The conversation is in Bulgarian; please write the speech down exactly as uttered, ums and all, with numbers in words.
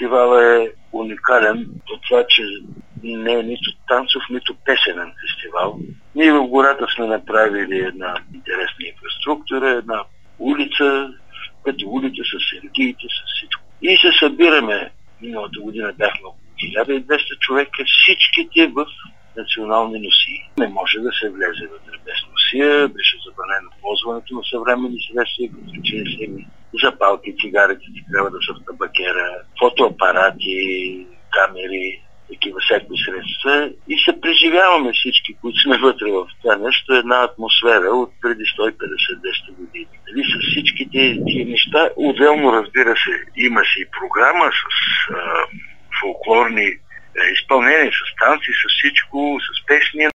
фестивал е уникален по това, че не е нито танцов, нито песенен фестивал. Ние в гората сме направили една интересна инфраструктура, една улица, като улица с сергиите, с всичко. И се събираме. Миналата година бяхме около хиляда и двеста човека, всичките в национални носии. Не може да се влезе вътре без носия, беше забранено ползването на съвременни средства, като че не се запалки, цигаретите трябва да са в табакера, фотоапарати, камери, такива всякакви средства и се преживяваме всички, които сме вътре в това нещо, една атмосфера от преди сто и петдесет до двеста години. Дали с всичките тия неща, отделно разбира се, има си и програма с а, фолклорни изпълнения, с танци, с всичко, с песни.